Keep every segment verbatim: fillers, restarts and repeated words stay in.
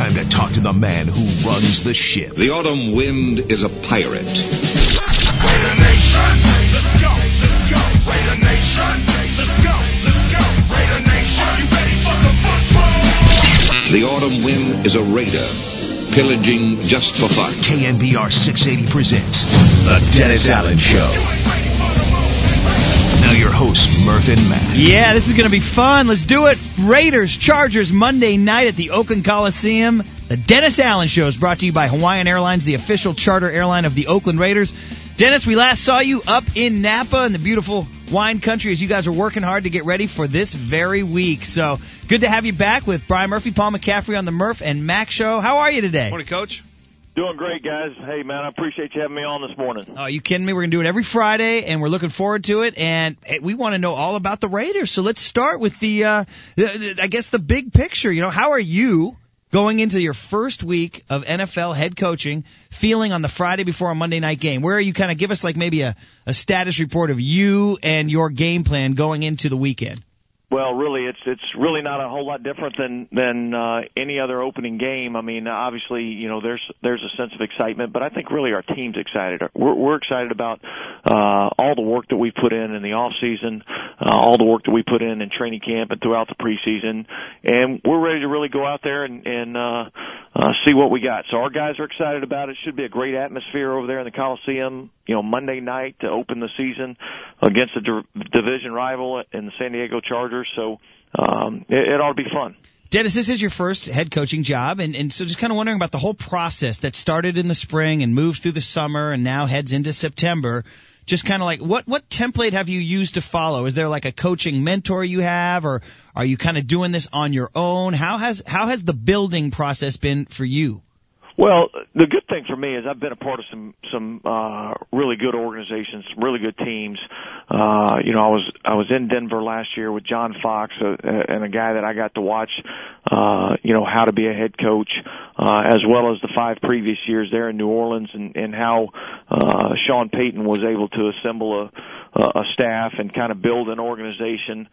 time to talk to the man who runs the ship. The autumn wind is a pirate. Raider Nation, let's go, let's go. Raider Nation, let's go, let's go. Raider Nation, are you ready for some football? The autumn wind is a raider, pillaging just for fun. K N B R six eighty presents The Dennis Allen Show. Now your hosts, Murph and Matt. Yeah, this is going to be fun. Let's do it. Raiders, Chargers, Monday night at the Oakland Coliseum. The Dennis Allen Show is brought to you by Hawaiian Airlines, the official charter airline of the Oakland Raiders. Dennis, we last saw you up in Napa in the beautiful wine country as you guys are working hard to get ready for this very week. So good to have you back with Brian Murphy, Paul McCaffrey on the Murph and Mac Show. How are you today? Morning, Coach. Doing great, guys. Hey, man, I appreciate you having me on this morning. Oh, are you kidding me? We're going to do it every Friday, and we're looking forward to it. And hey, we want to know all about the Raiders. So let's start with the, uh, the, I guess, the big picture. You know, how are you going into your first week of N F L head coaching, feeling on the Friday before a Monday night game? Where are you kind of give us like maybe a, a status report of you and your game plan going into the weekend? Well, really, it's it's really not a whole lot different than than uh, any other opening game. I mean, obviously, you know, there's there's a sense of excitement, but I think really our team's excited. We're, we're excited about uh, all the work that we put in in the off season, uh, all the work that we put in in training camp and throughout the preseason, and we're ready to really go out there and, and uh, uh, see what we got. So our guys are excited about it. Should be a great atmosphere over there in the Coliseum. You know, Monday night to open the season against a di- division rival in the San Diego Chargers. So um, it, it ought to be fun. Dennis, this is your first head coaching job, and, and so just kind of wondering about the whole process that started in the spring and moved through the summer and now heads into September. Just kind of like, what, what template have you used to follow? Is there like a coaching mentor you have, or are you kind of doing this on your own? How has how has the building process been for you? Well, the good thing for me is I've been a part of some some uh, really good organizations, some really good teams. Uh, you know, I was I was in Denver last year with John Fox, uh, and a guy that I got to watch, uh, you know, how to be a head coach, uh, as well as the five previous years there in New Orleans, and, and how uh, Sean Payton was able to assemble a a staff and kind of build an organization,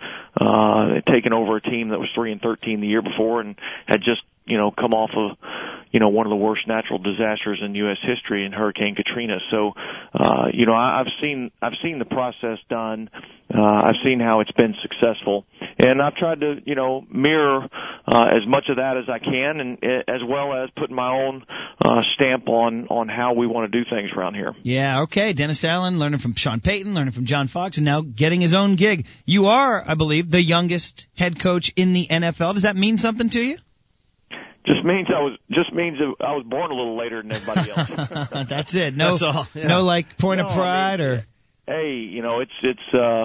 uh, taking over a team that was three and thirteen the year before and had just, you know, come off of, you know, one of the worst natural disasters in U S history in Hurricane Katrina. So, uh, you know, I, I've seen, I've seen the process done. Uh, I've seen how it's been successful, and I've tried to, you know, mirror uh, as much of that as I can, and as well as putting my own uh, stamp on on how we want to do things around here. Yeah, okay. Dennis Allen, learning from Sean Payton, learning from John Fox, and now getting his own gig. You are, I believe, the youngest head coach in the N F L. Does that mean something to you? Just means I was just means I was born a little later than everybody else. That's it. No, That's all. Yeah. no, like point No, of pride I mean, or. Hey, you know, it's it's uh,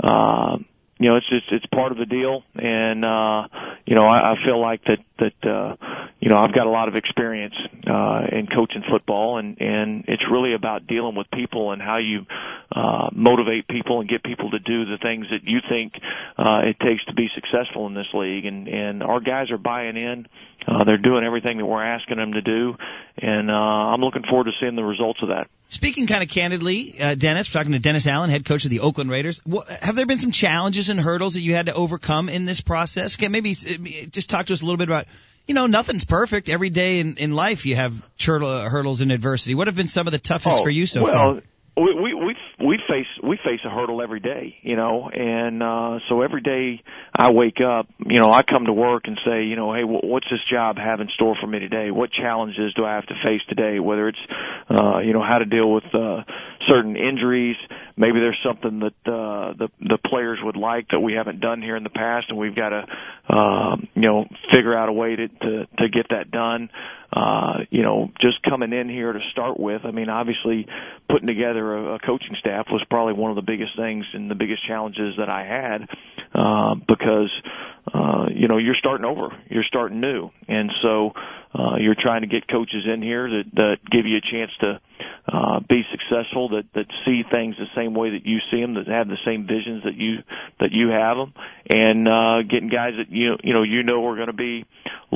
uh, you know, it's just it's part of the deal, and uh, you know, I, I feel like that that uh, you know, I've got a lot of experience uh, in coaching football, and and it's really about dealing with people and how you uh, motivate people and get people to do the things that you think uh, it takes to be successful in this league, and and our guys are buying in. Uh, they're doing everything that we're asking them to do, and uh, I'm looking forward to seeing the results of that. Speaking kind of candidly, uh, Dennis, talking to Dennis Allen, head coach of the Oakland Raiders, what, have there been some challenges and hurdles that you had to overcome in this process? Can maybe just talk to us a little bit about, you know, nothing's perfect. Every day in, in life you have turtle, hurdles and adversity. What have been some of the toughest oh, for you so well, far? We, we we we face we face a hurdle every day, you know, and uh, so every day I wake up, you know, I come to work and say, you know, hey, what's this job have in store for me today? What challenges do I have to face today? Whether it's, uh, you know, how to deal with uh, certain injuries. Maybe there's something that uh, the the players would like that we haven't done here in the past, and we've got to, uh, you know, figure out a way to to, to get that done. Uh, you know, just coming in here to start with, I mean, obviously putting together a, a coaching staff was probably one of the biggest things and the biggest challenges that I had, uh, because, uh, you know, you're starting over, you're starting new. And so, uh, you're trying to get coaches in here that, that give you a chance to, uh, be successful, that, that see things the same way that you see them, that have the same visions that you, that you have them, and, uh, getting guys that you, you know, you know are going to be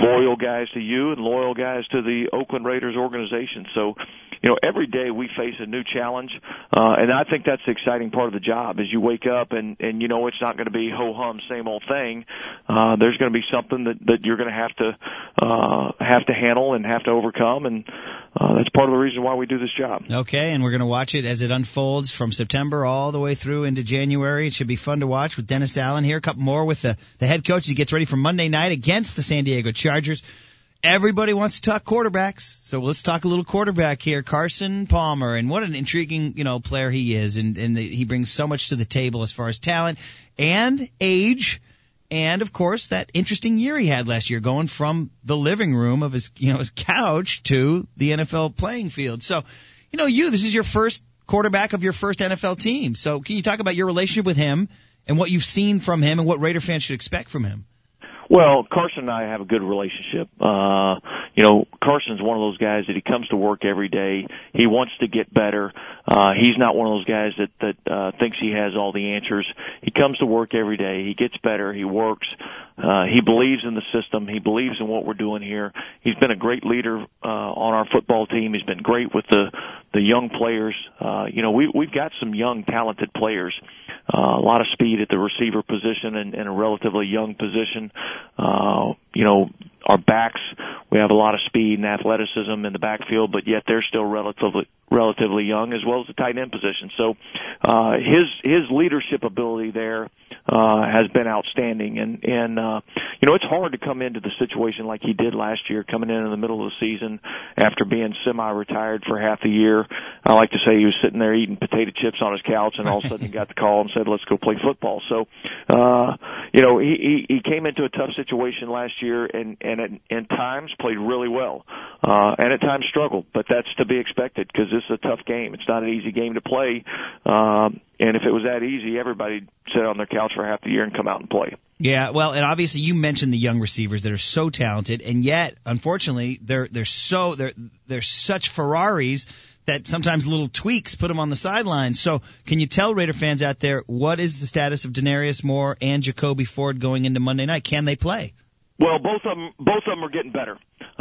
loyal guys to you and loyal guys to the Oakland Raiders organization. So, you know, every day we face a new challenge, uh, and I think that's the exciting part of the job. Is you wake up and and you know it's not going to be ho hum, same old thing. Uh, there's going to be something that that you're going to have to uh, have to handle and have to overcome, and uh, that's part of the reason why we do this job. Okay, and we're going to watch it as it unfolds from September all the way through into January. It should be fun to watch with Dennis Allen here. A couple more with the the head coach as he gets ready for Monday night against the San Diego Chargers. Everybody wants to talk quarterbacks, so let's talk a little quarterback here. Carson Palmer, and what an intriguing, you know, player he is, and, and the, he brings so much to the table as far as talent and age, and of course that interesting year he had last year, going from the living room of his, you know, his couch to the N F L playing field. So, you know, you this is your first quarterback of your first N F L team. So, can you talk about your relationship with him and what you've seen from him and what Raider fans should expect from him? Well, Carson and I have a good relationship. Uh, you know, Carson's one of those guys that he comes to work every day. He wants to get better. Uh, he's not one of those guys that, that, uh, thinks he has all the answers. He comes to work every day. He gets better. He works. Uh, he believes in the system. He believes in what we're doing here. He's been a great leader, uh, on our football team. He's been great with the, the young players. Uh, you know, we, we've got some young, talented players. Uh, a lot of speed at the receiver position and, and a relatively young position. Uh, you know, our backs, we have a lot of speed and athleticism in the backfield, but yet they're still relatively relatively young, as well as the tight end position. So uh, his his leadership ability there uh, has been outstanding. And, and uh, you know, it's hard to come into the situation like he did last year, coming in in the middle of the season after being semi-retired for half a year. I like to say he was sitting there eating potato chips on his couch, and all of a sudden he got the call and said, let's go play football. So, uh, you know, he, he, he came into a tough situation last year and, and at, at times played really well, uh, and at times struggled. But that's to be expected because this is a tough game. It's not an easy game to play. Um, and if it was that easy, everybody'd sit on their couch for half the year and come out and play. Yeah, well, and obviously you mentioned the young receivers that are so talented, and yet, unfortunately, they're they're so they're they're such Ferraris that sometimes little tweaks put them on the sidelines. So, can you tell Raider fans out there what is the status of Denarius Moore and Jacoby Ford going into Monday night? Can they play? Well, both of them both of them are getting better.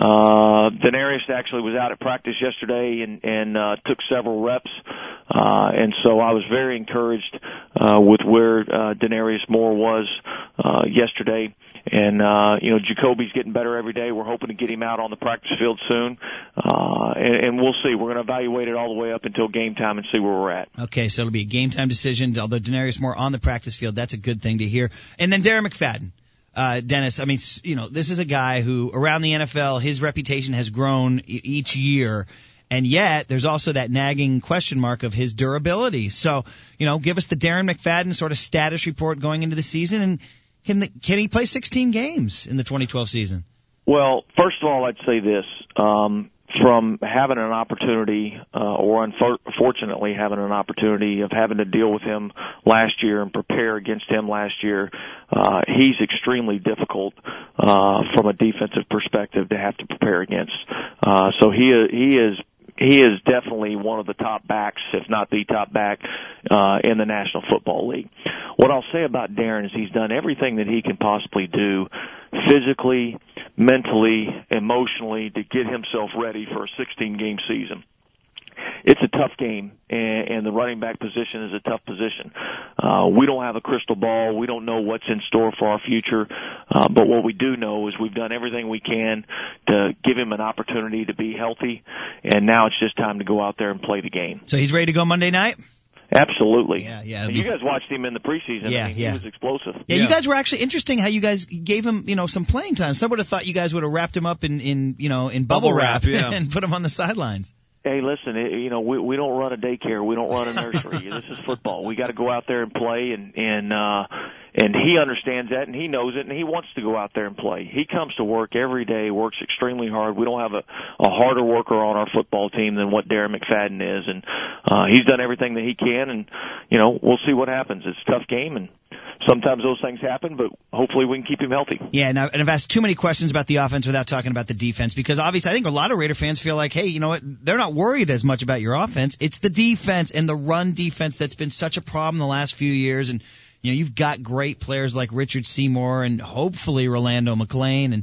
Uh, Denarius actually was out at practice yesterday and and uh, took several reps. Uh, and so I was very encouraged uh, with where uh, Denarius Moore was uh, yesterday. And, uh, you know, Jacoby's getting better every day. We're hoping to get him out on the practice field soon. Uh, and, and we'll see. We're going to evaluate it all the way up until game time and see where we're at. Okay, so it'll be a game time decision. Although Denarius Moore on the practice field, that's a good thing to hear. And then Darren McFadden. Uh, Dennis, I mean, you know, this is a guy who around the N F L, his reputation has grown e- each year. And yet, there's also that nagging question mark of his durability. So, you know, give us the Darren McFadden sort of status report going into the season. And can the, can he play sixteen games in the twenty twelve season? Well, first of all, I'd say this. Um, from having an opportunity, uh, or unfortunately having an opportunity of having to deal with him last year and prepare against him last year, uh, he's extremely difficult, uh, from a defensive perspective to have to prepare against. Uh, so he, he is, He is definitely one of the top backs, if not the top back, uh, in the National Football League. What I'll say about Darren is he's done everything that he can possibly do physically, mentally, emotionally to get himself ready for a sixteen-game season. It's a tough game, and, and the running back position is a tough position. Uh, we don't have a crystal ball. We don't know what's in store for our future. Uh, but what we do know is we've done everything we can to give him an opportunity to be healthy, and now it's just time to go out there and play the game. So he's ready to go Monday night? Absolutely. Yeah, yeah. And you guys watched him in the preseason. Yeah, I mean, yeah. He was explosive. Yeah, yeah, you guys were actually interesting how you guys gave him, you know, some playing time. Some would have thought you guys would have wrapped him up in, in you know, in bubble, Bubble wrap, wrap, yeah. and put him on the sidelines. Hey, listen, it, you know, we we don't run a daycare. We don't run a nursery. This is football. We got to go out there and play, and and uh, and he understands that, and he knows it, and he wants to go out there and play. He comes to work every day, works extremely hard. We don't have a, a harder worker on our football team than what Darren McFadden is, and uh, he's done everything that he can, and you know, we'll see what happens. It's a tough game, and sometimes those things happen, but hopefully we can keep him healthy. Yeah, and I've, and I've asked too many questions about the offense without talking about the defense, because obviously I think a lot of Raider fans feel like, hey, you know what, they're not worried as much about your offense. It's the defense and the run defense that's been such a problem the last few years. And, you know, you've got great players like Richard Seymour and hopefully Rolando McClain. And,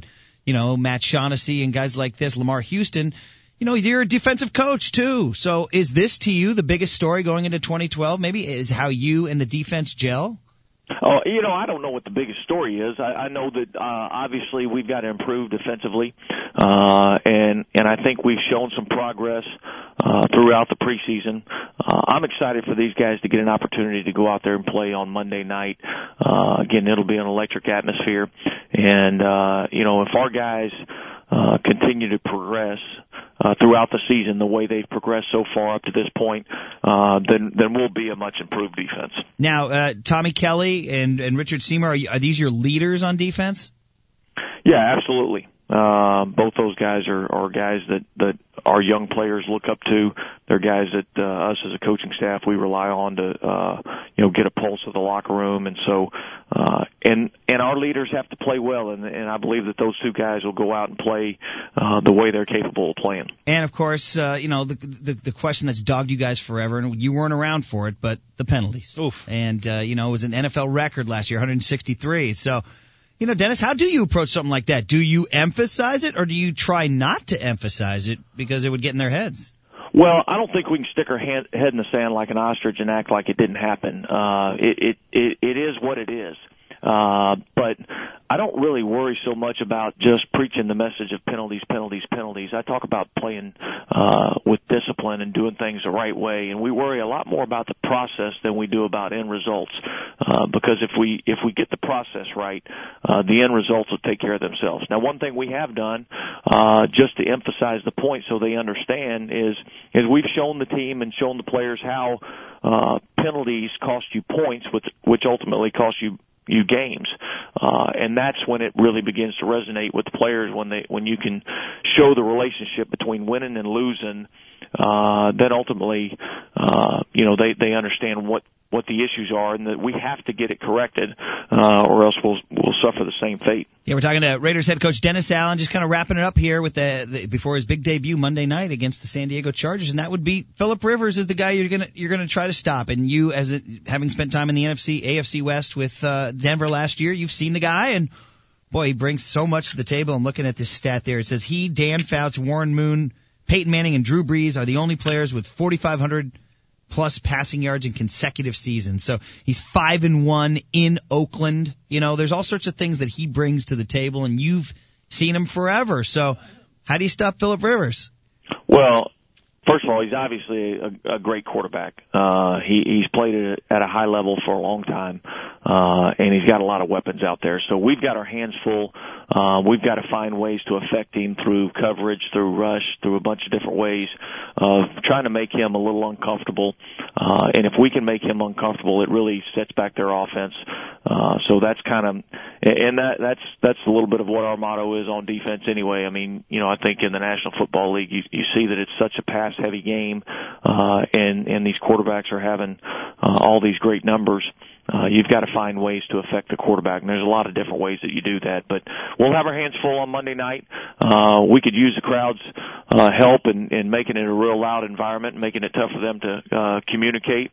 you know, Matt Shaughnessy and guys like this, Lamar Houston. You know, you're a defensive coach, too. So is this, to you, the biggest story going into twenty twelve, maybe, is how you and the defense gel? Oh, you know, I don't know what the biggest story is. I, I know that uh, obviously we've got to improve defensively, uh, and and I think we've shown some progress uh, throughout the preseason. Uh, I'm excited for these guys to get an opportunity to go out there and play on Monday night. Uh, again, it'll be an electric atmosphere, and uh, you know, if our guys uh, continue to progress Uh, throughout the season, the way they've progressed so far up to this point, uh, then then we'll be a much improved defense. Now, uh, Tommy Kelly and, and Richard Seymour, are, you, are these your leaders on defense? Yeah, absolutely. Uh, both those guys are, are guys that, that our young players look up to. They're guys that uh, us as a coaching staff we rely on to uh, you know get a pulse of the locker room, and so uh, and and our leaders have to play well, and, and I believe that those two guys will go out and play uh, the way they're capable of playing. And of course, uh, you know the, the the question that's dogged you guys forever, and you weren't around for it, but the penalties. Oof. And uh, you know it was an N F L record last year, one hundred sixty-three. So. You know, Dennis, how do you approach something like that? Do you emphasize it, or do you try not to emphasize it because it would get in their heads? Well, I don't think we can stick our hand, head in the sand like an ostrich and act like it didn't happen. Uh, it, it, it, it is what it is. Uh, but I don't really worry so much about just preaching the message of penalties, penalties, penalties. I talk about playing uh, with discipline and doing things the right way, and we worry a lot more about the process than we do about end results. Uh, because if we if we get the process right, uh, the end results will take care of themselves. Now, one thing we have done, uh, just to emphasize the point so they understand, is is we've shown the team and shown the players how uh, penalties cost you points, which which ultimately cost you. you games, uh, and that's when it really begins to resonate with the players, when they when you can show the relationship between winning and losing, uh, then ultimately, uh, you know, they, they understand what, what the issues are, and that we have to get it corrected, uh, or else we'll, we'll suffer the same fate. Yeah, we're talking to Raiders head coach Dennis Allen, just kind of wrapping it up here with the, the before his big debut Monday night against the San Diego Chargers, and that would be Phillip Rivers is the guy you're gonna you're gonna try to stop. And you, as a, having spent time in the N F C, A F C West with uh, Denver last year, you've seen the guy, and boy, he brings so much to the table. I'm looking at this stat there. It says he, Dan Fouts, Warren Moon, Peyton Manning, and Drew Brees are the only players with forty-five hundred plus passing yards in consecutive seasons. So he's five and one in Oakland. You know, there's all sorts of things that he brings to the table, and you've seen him forever. So how do you stop Phillip Rivers? Well, first of all, he's obviously a, a great quarterback. Uh, he, he's played at, at a high level for a long time, uh, and he's got a lot of weapons out there. So we've got our hands full. Uh, we've got to find ways to affect him through coverage, through rush, through a bunch of different ways of trying to make him a little uncomfortable. Uh, and if we can make him uncomfortable, it really sets back their offense. Uh, so that's kind of, and that, that's, that's a little bit of what our motto is on defense anyway. I mean, you know, I think in the National Football League, you, you see that it's such a pass heavy game, uh, and, and these quarterbacks are having, uh, all these great numbers. Uh, you've got to find ways to affect the quarterback, and there's a lot of different ways that you do that. But we'll have our hands full on Monday night. Uh, we could use the crowd's uh, help in, in making it a real loud environment, making it tough for them to uh, communicate.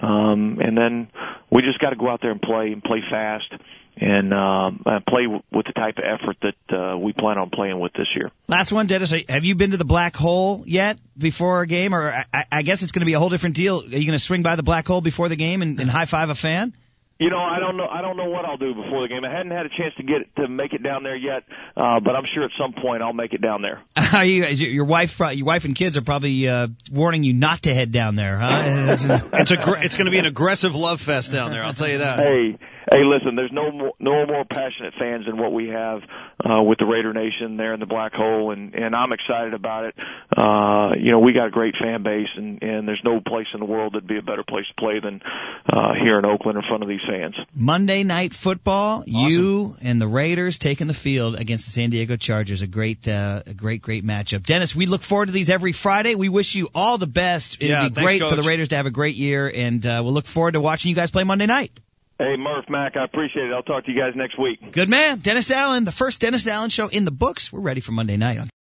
Um, and then we just got to go out there and play and play fast and uh, play w- with the type of effort that uh, we plan on playing with this year. Last one, Dennis. Have you been to the Black Hole yet before a game? Or I, I guess it's going to be a whole different deal. Are you going to swing by the Black Hole before the game and, and high five a fan? You know, I don't know. I don't know what I'll do before the game. I hadn't had a chance to get to make it down there yet, uh, but I'm sure at some point I'll make it down there. Are you, is your wife, your wife and kids are probably uh, warning you not to head down there, huh? It's a, it's going to be an aggressive love fest down there. I'll tell you that. Hey, hey, listen. There's no more, no more passionate fans than what we have uh, with the Raider Nation there in the Black Hole, and and I'm excited about it. Uh, you know, we got a great fan base, and and there's no place in the world that'd be a better place to play than uh, here in Oakland in front of these fans. Monday Night Football, awesome. You and the Raiders taking the field against the San Diego Chargers. A great, uh, a great, great matchup. Dennis, we look forward to these every Friday. We wish you all the best. It'd yeah, be thanks, great Coach. for the Raiders to have a great year, and uh, we'll look forward to watching you guys play Monday night. Hey, Murph, Mac, I appreciate it. I'll talk to you guys next week. Good man. Dennis Allen, the first Dennis Allen show in the books. We're ready for Monday night on